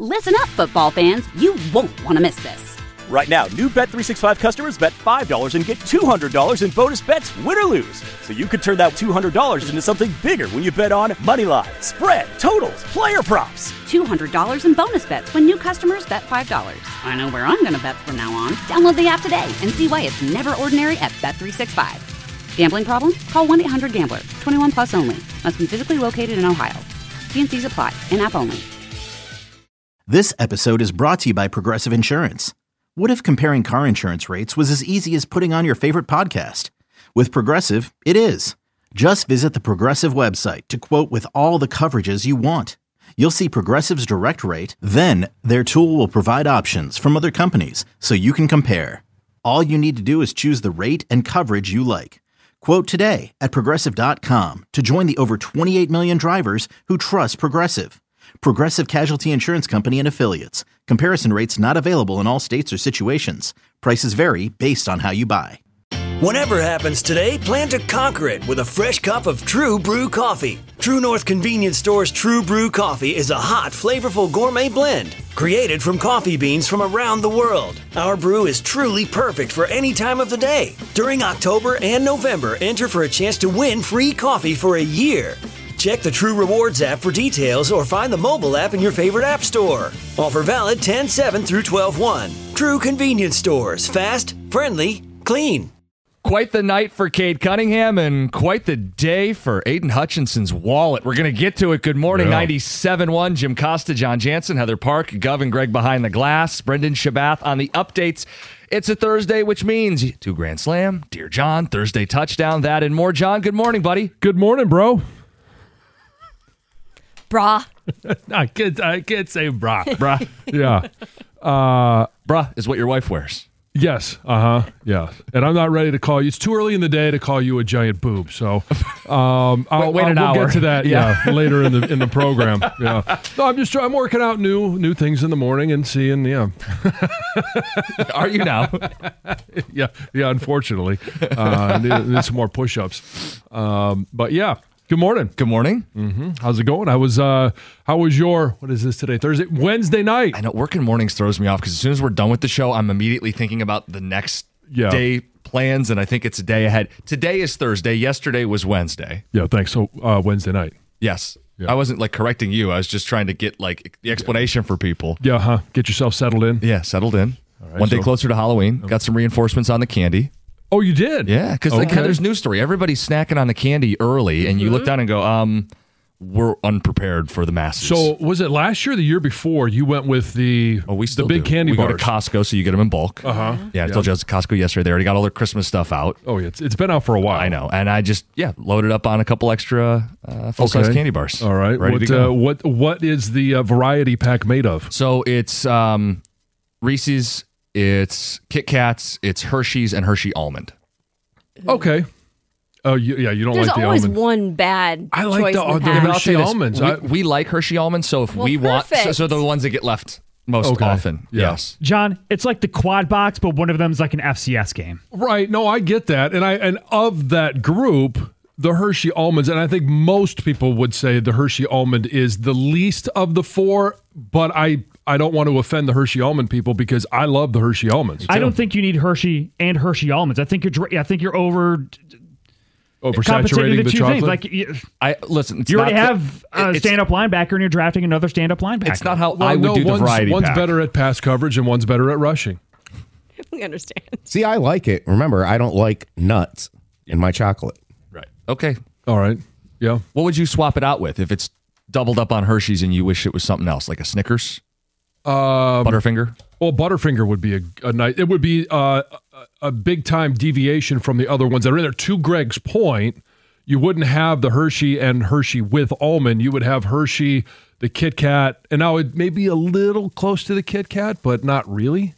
Listen up, football fans. You won't want to miss this. Right now, new Bet365 customers bet $5 and get $200 in bonus bets, win or lose. So you could turn that $200 into something bigger when you bet on money line, spread, totals, player props. $200 in bonus bets when new customers bet $5. I know where I'm going to bet from now on. Download the app today and see why it's never ordinary at Bet365. Gambling problem? Call 1-800-GAMBLER. 21 plus only. Must be physically located in Ohio. T&Cs apply. In-app only. This episode is brought to you by Progressive Insurance. What if comparing car insurance rates was as easy as putting on your favorite podcast? With Progressive, it is. Just visit the Progressive website to quote with all the coverages you want. You'll see Progressive's direct rate, then their tool will provide options from other companies so you can compare. All you need to do is choose the rate and coverage you like. Quote today at Progressive.com to join the over 28 million drivers who trust Progressive. Progressive Casualty Insurance Company and Affiliates. Comparison rates not available in all states or situations. Prices vary based on how you buy. Whatever happens today, plan to conquer it with a fresh cup of True Brew coffee. True North Convenience Store's True Brew coffee is a hot, flavorful gourmet blend created from coffee beans from around the world. Our brew is truly perfect for any time of the day. During October and November, enter for a chance to win free coffee for a year. Check the True Rewards app for details or find the mobile app in your favorite app store. Offer valid 10/7 through 12/1. True Convenience Stores. Fast, friendly, clean. Quite the night for Cade Cunningham and quite the day for Aiden Hutchinson's wallet. We're going to get to it. Good morning, 97.1. Jim Costa, John Jansen, Heather Park, Gov and Greg behind the glass, Brendan Shabath on the updates. It's a Thursday, which means 2 Grand Slam, Dear John, Thursday touchdown, that and more. John, good morning, buddy. Good morning, bro. Brah. I can't say brah. Bruh. Yeah. Bruh is what your wife wears. Yes. Yeah. And I'm not ready to call you. It's too early in the day to call you a giant boob. So wait an hour. We'll get to that later in the program. Yeah. No, I'm working out new things in the morning and seeing, Are you now? Yeah, unfortunately. Need some more push-ups. But yeah. Good morning. Good morning. Mm-hmm. How's it going? How was your, what is this today? Wednesday night. I know working mornings throws me off because as soon as we're done with the show, I'm immediately thinking about the next day plans, and I think it's a day ahead. Today is Thursday. Yesterday was Wednesday. Yeah, thanks. So Wednesday night. Yes. Yeah. I wasn't correcting you. I was just trying to get the explanation for people. Yeah, Get yourself settled in. Yeah, settled in. All right, One day closer to Halloween. Got some reinforcements on the candy. Oh, you did? Yeah, because there's news story. Everybody's snacking on the candy early, and you look down and go, we're unprepared for the masses. So was it last year or the year before you went with the big candy bars? We go to Costco, so you get them in bulk. Uh-huh. Yeah, I told you I was at Costco yesterday. They already got all their Christmas stuff out. Oh, yeah. It's been out for a while. I know. And I just, loaded up on a couple extra full-size candy bars. All right. Ready to go. What is the variety pack made of? So it's Reese's, it's Kit Kats, it's Hershey's, and Hershey Almond. Okay. Oh, you don't There's like the always almond. one bad I like choice the Hershey almonds. We like Hershey almonds, so if we want, so they're the ones that get left most often. Yeah. Yes. John, it's like the quad box, but one of them's like an FCS game. Right. No, I get that. And of that group, the Hershey almonds, and I think most people would say the Hershey almond is the least of the four, but I don't want to offend the Hershey almond people because I love the Hershey almonds. I don't think you need Hershey and Hershey almonds. I think you're oversaturating the chocolate. Things. You already have a stand-up linebacker, and you're drafting another stand-up linebacker. It's not how I would do the variety One's pack. better at pass coverage, and one's better at rushing. We understand. See, I like it. Remember, I don't like nuts in my chocolate. Right. Okay. All right. Yeah. What would you swap it out with if it's doubled up on Hershey's and you wish it was something else, like a Snickers? Butterfinger? Well, Butterfinger would be a nice. It would be a big time deviation from the other ones that are in there. To Greg's point, you wouldn't have the Hershey and Hershey with almond. You would have Hershey, the Kit Kat, and now it may be a little close to the Kit Kat, but not really.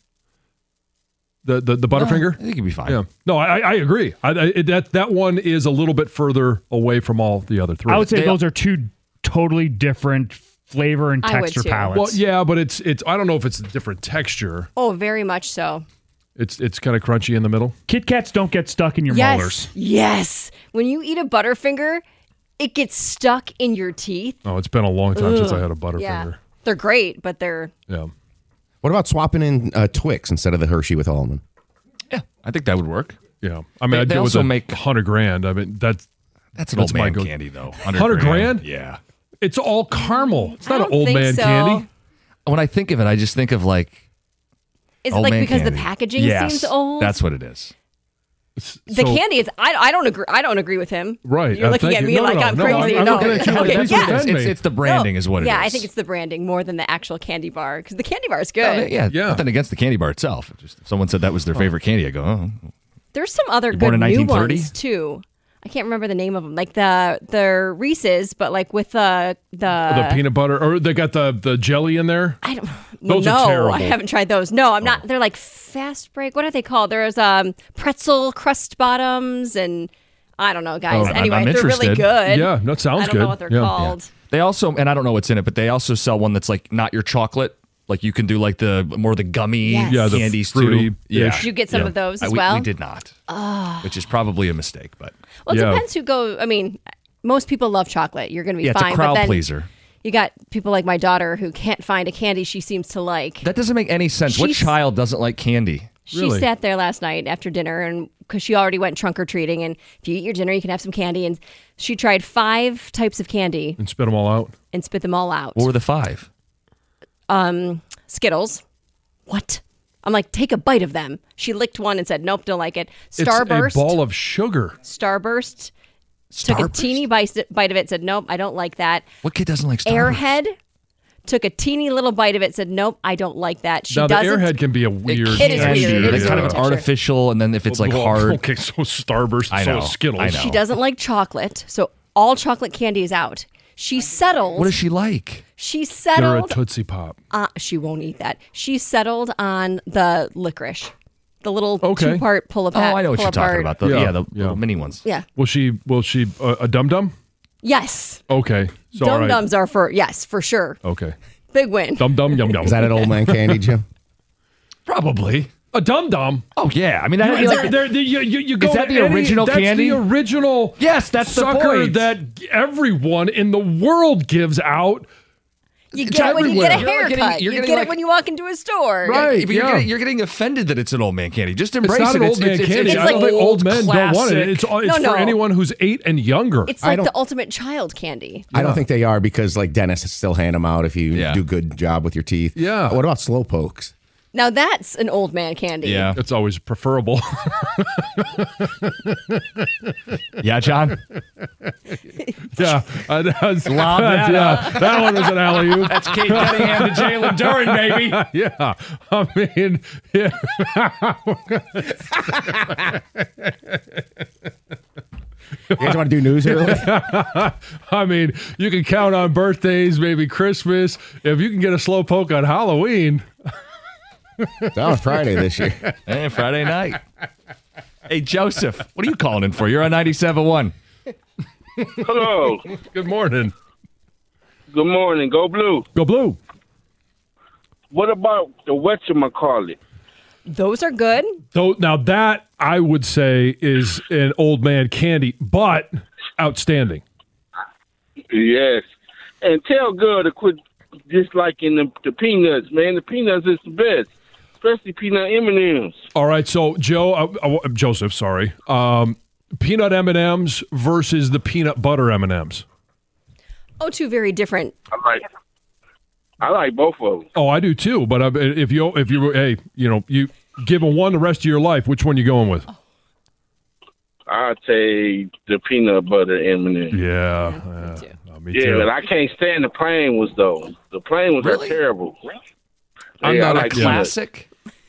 The Butterfinger? I think it'd be fine. Yeah. No, I agree. That one is a little bit further away from all the other three. I would say those are two totally different flavor and texture palettes. Well, yeah, but it's I don't know if it's a different texture. Oh, very much so. It's kind of crunchy in the middle. Kit Kats don't get stuck in your molars. Yes. When you eat a Butterfinger, it gets stuck in your teeth. Oh, it's been a long time since I had a Butterfinger. Yeah. They're great, but they're... Yeah. What about swapping in Twix instead of the Hershey with almond? Yeah, I think that would work. Yeah. I mean, I'd They do it with also make- $100,000. I mean, that's an old man my candy, though. 100 grand? Yeah. It's all caramel. It's not an don't old think man so. candy. When I think of it, I just think of like Is it old like man because candy. the packaging Yes, seems old? that's what it is. The candy is. I don't agree. I don't agree with him. Right. You're looking thank at you. me No, like no, I'm no, crazy. I'm No. looking at you like Okay, this yeah. would offend me. It's the branding is what it is. Yeah, I think it's the branding more than the actual candy bar because the candy bar is good. Yeah, nothing against the candy bar itself. It just if someone said that was their favorite candy, I go, oh. There's some other You're born good in new 1930? ones too. I can't remember the name of them. Like the Reese's, but like with the peanut butter, or they got the jelly in there. I don't. Those no, are terrible. I haven't tried those. No, I'm not. They're like fast break. What are they called? There's pretzel crust bottoms, and I don't know, guys. Oh, anyway, I'm they're really interested. good. Yeah, that sounds I don't good. know what they're Yeah. called. They also, and I don't know what's in it, but they also sell one that's like not your chocolate. Like you can do like the gummy Yes. Yeah, the candies fruity-ish. too. Yeah. Did you get some of those as we, well? We did not, which is probably a mistake. But Well, it Yeah. depends who go. I mean, most people love chocolate. You're going to be yeah, it's fine. a crowd but then pleaser. you got people like my daughter who can't find a candy she seems to like. That doesn't make any sense. What She's- child doesn't like candy? She Really? sat there last night after dinner, and because she already went trunk or treating, and if you eat your dinner, you can have some candy. And she tried 5 types of candy And spit them all out. and spit them all out. What were the 5? Skittles. What? I'm like, take a bite of them. She licked one and said, nope, don't like it. It's Starburst. a ball of sugar. Starburst. Took a teeny bite of it, said, nope, I don't like that. What kid doesn't like Starburst? Airhead. Took a teeny little bite of it, said, nope, I don't like that. She Now, the doesn't. Airhead can be a weird. It is Can weird. be. It It's is kind of weird an artificial, and then if it's like Well, hard, Okay, so Starburst, I so know, is Skittles. I know. She doesn't like chocolate, so all chocolate candy is out. She settled. what does she like? She You're a settled. Tootsie Pop. She won't eat that. She settled on the licorice, the little Okay. 2-part pull Oh, apart. I know what you're talking about. The, Yeah, the yeah. little mini ones. Yeah. Will she a Dum Dum? Yes. Okay. So, all Dum right. Dums are for sure. Okay. Big win. Dum Dum Yum Yum. Is that an old man candy, Jim? Probably. a Dum Dum? Oh yeah, I mean that'd be like You go Is that to the original that's candy? the original. Yes, that's the sucker point. that everyone in the world gives out. You It's get it when you get a everywhere. haircut. You're You getting get like- it when you walk into a store. Right. But yeah. you're getting offended that it's an old man candy. Just embrace It's not it. an old man candy. it's I don't like think old men don't want classic. it. It's No. for anyone who's 8 and younger. It's I like don't- the ultimate child candy. I don't think they are because like dentists still hand them out if you Yeah. do a good job with your teeth. Yeah. What about slow pokes? Now that's an old man candy. Yeah. It's always preferable. Yeah, John. Yeah, that's, Lob that yeah, that one was an alley-oop. That's Kate Cunningham to Jalen Duren, baby. Yeah, I mean, yeah. You guys want to do news early? I mean, you can count on birthdays, maybe Christmas. If you can get a slow poke on Halloween, It's on Friday this year. Hey, Friday night. Hey, Joseph, what are you calling in for? You're on 97.1. Hello. good morning. Good morning. Go Blue. Go Blue. What about the whatchamacallit? Those are good. So now that I would say is an old man candy, but outstanding. Yes. And tell girl to quit disliking the peanuts, man. The peanuts is the best, especially peanut M&Ms. All right, so Joseph, sorry. Peanut M&Ms versus the peanut butter M&Ms. Oh, two very different. I like both of them. Oh, I do too. But if you you give them one the rest of your life, which one you going with? I'd say the peanut butter M&Ms. Yeah, me Yeah, too. but I can't stand the plain ones though. The plain ones Really? are terrible. I'm Yeah, not I a like classic.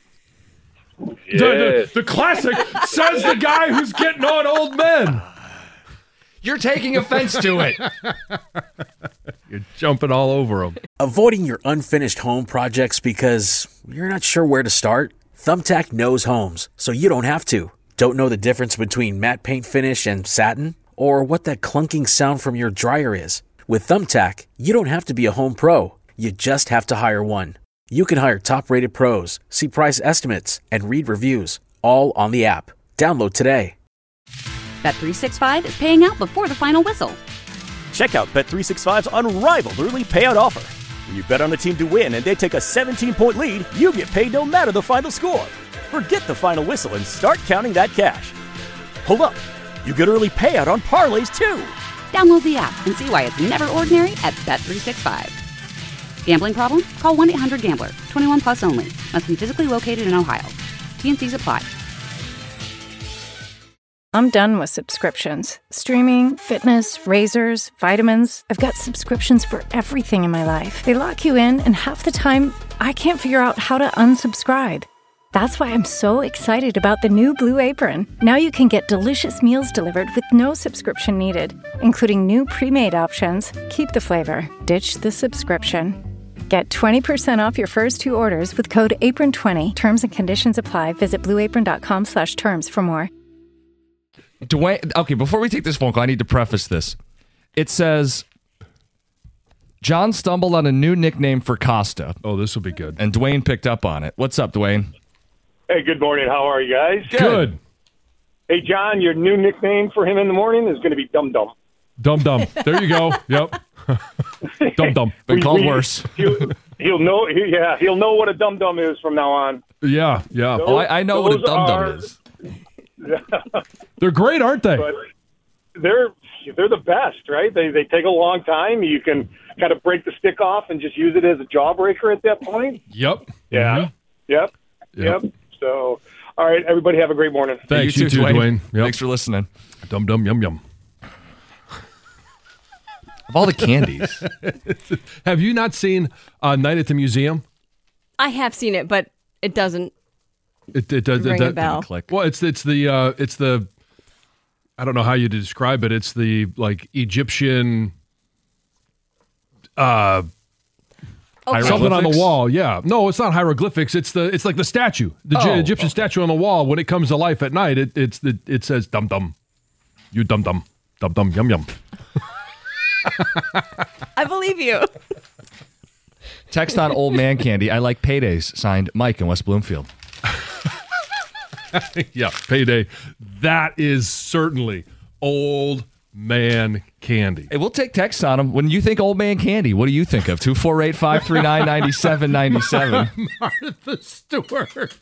Yes. The classic says the guy who's getting on old men. You're taking offense to it. You're jumping all over them. Avoiding your unfinished home projects because you're not sure where to start? Thumbtack knows homes, so you don't have to. Don't know the difference between matte paint finish and satin? Or what that clunking sound from your dryer is? With Thumbtack, you don't have to be a home pro. You just have to hire one. You can hire top-rated pros, see price estimates, and read reviews, all on the app. Download today. Bet365 is paying out before the final whistle. Check out Bet365's unrivaled early payout offer. When you bet on a team to win and they take a 17-point lead, you get paid no matter the final score. Forget the final whistle and start counting that cash. Hold up. You get early payout on parlays, too. Download the app and see why it's never ordinary at Bet365. Gambling problem? Call 1-800-GAMBLER. 21 plus only. Must be physically located in Ohio. T&Cs apply. I'm done with subscriptions. Streaming, fitness, razors, vitamins. I've got subscriptions for everything in my life. They lock you in, and half the time, I can't figure out how to unsubscribe. That's why I'm so excited about the new Blue Apron. Now you can get delicious meals delivered with no subscription needed, including new pre-made options. Keep the flavor, ditch the subscription. Get 20% off your first 2 orders with code APRON20. Terms and conditions apply. Visit blueapron.com/terms for more. Dwayne, okay, before we take this phone call, I need to preface this. It says, John stumbled on a new nickname for Costa. Oh, this will be good. And Dwayne picked up on it. What's up, Dwayne? Hey, good morning. How are you guys? Good. Hey, John, your new nickname for him in the morning is going to be Dum Dum. Dum Dum. There you go. Yep. Dum Dum. Been called worse. He'll know. Yeah, he'll know what a Dum Dum is from now on. Yeah. I know what a Dum Dum is. They're great, aren't they? But they're the best, right? They take a long time. You can kind of break the stick off and just use it as a jawbreaker at that point. Yep. Yeah. Mm-hmm. Yep. So, all right, everybody have a great morning. Thanks, you too, Dwayne. Yep. Thanks for listening. Dum Dum Yum Yum. Of all the candies. Have you not seen Night at the Museum? I have seen it, but it doesn't It does ring a bell. Click. Well, it's the I don't know how you describe it. It's the like Egyptian something on the wall. Yeah. No, it's not hieroglyphics. It's like the statue. The Egyptian statue on the wall. When it comes to life at night, it says dum dum. You dum dum. Dum dum yum yum. I believe you. Text on Old Man Candy. I like paydays. Signed Mike in West Bloomfield. Yeah, payday. That is certainly Old Man Candy. Hey, we'll take texts on them. When you think Old Man Candy, what do you think of? 248-539-9797. Martha Stewart.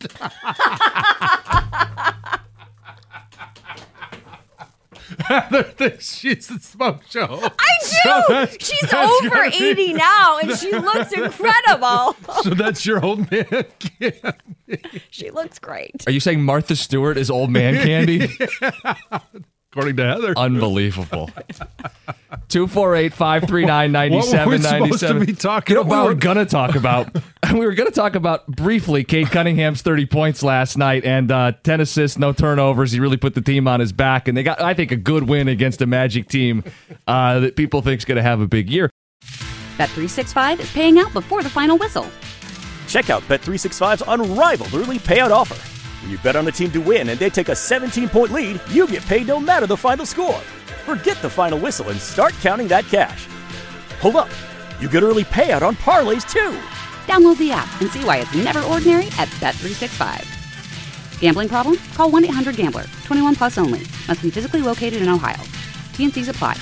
Heather thinks she's the smoke show. I do. She's over 80 now, and she looks incredible. So that's your Old Man Candy. She looks great. Are you saying Martha Stewart is Old Man Candy? Yeah. According to Heather. Unbelievable. 248-539-9797. What were we supposed to be talking about? We were going to talk about briefly Cade Cunningham's 30 points last night and 10 assists, no turnovers. He really put the team on his back, and they got, I think, a good win against a Magic team that people think is going to have a big year. Bet365 is paying out before the final whistle. Check out Bet365's unrivaled early payout offer. When you bet on a team to win and they take a 17-point lead, you get paid no matter the final score. Forget the final whistle and start counting that cash. Hold up. You get early payout on parlays, too. Download the app and see why it's never ordinary at Bet365. Gambling problem? Call 1-800-GAMBLER. 21 plus only. Must be physically located in Ohio. T&Cs apply.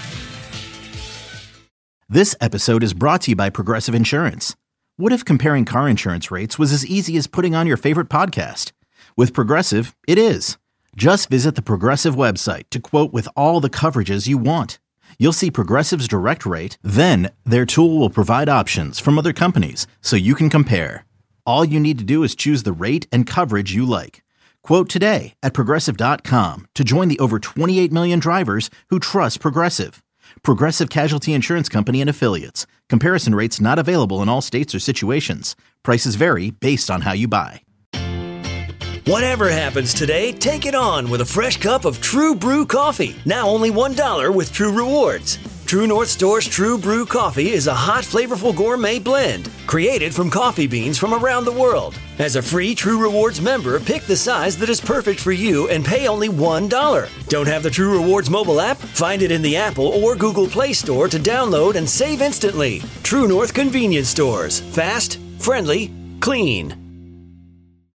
This episode is brought to you by Progressive Insurance. What if comparing car insurance rates was as easy as putting on your favorite podcast? With Progressive, it is. Just visit the Progressive website to quote with all the coverages you want. You'll see Progressive's direct rate, then their tool will provide options from other companies so you can compare. All you need to do is choose the rate and coverage you like. Quote today at Progressive.com to join the over 28 million drivers who trust Progressive. Progressive Casualty Insurance Company and Affiliates. Comparison rates not available in all states or situations. Prices vary based on how you buy. Whatever happens today, take it on with a fresh cup of True Brew coffee. Now only $1 with True Rewards. True North Store's True Brew coffee is a hot, flavorful gourmet blend created from coffee beans from around the world. As a free True Rewards member, pick the size that is perfect for you and pay only $1. Don't have the True Rewards mobile app? Find it in the Apple or Google Play Store to download and save instantly. True North Convenience Stores. Fast, friendly, clean.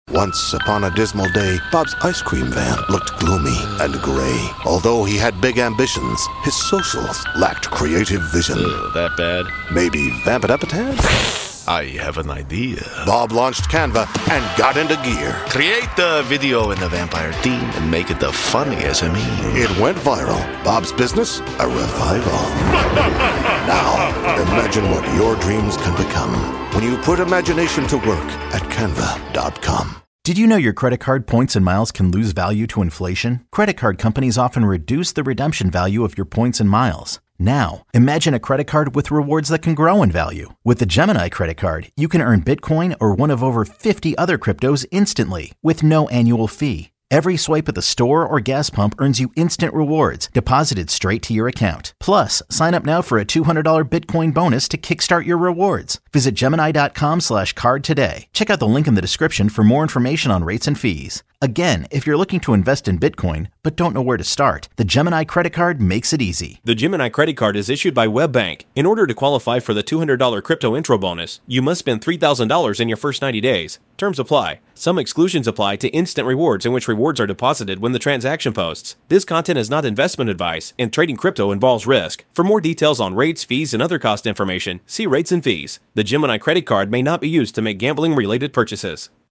Once upon a dismal day, Bob's ice cream van looked gloomy and gray. Although he had big ambitions, his socials lacked creative vision. That bad? Maybe vamp it up a tad? I have an idea. Bob launched Canva and got into gear. Create the video in the vampire theme and make it the funny SME. It went viral. Bob's business, a revival. Now, imagine what your dreams can become when you put imagination to work at Canva.com. Did you know your credit card points and miles can lose value to inflation? Credit card companies often reduce the redemption value of your points and miles. Now, imagine a credit card with rewards that can grow in value. With the Gemini credit card, you can earn Bitcoin or one of over 50 other cryptos instantly with no annual fee. Every swipe at the store or gas pump earns you instant rewards deposited straight to your account. Plus, sign up now for a $200 Bitcoin bonus to kickstart your rewards. Visit Gemini.com/card today. Check out the link in the description for more information on rates and fees. Again, if you're looking to invest in Bitcoin but don't know where to start, the Gemini credit card makes it easy. The Gemini credit card is issued by WebBank. In order to qualify for the $200 crypto intro bonus, you must spend $3,000 in your first 90 days. Terms apply. Some exclusions apply to instant rewards in which rewards are deposited when the transaction posts. This content is not investment advice, and trading crypto involves risk. For more details on rates, fees, and other cost information, see rates and fees. The Gemini credit card may not be used to make gambling-related purchases.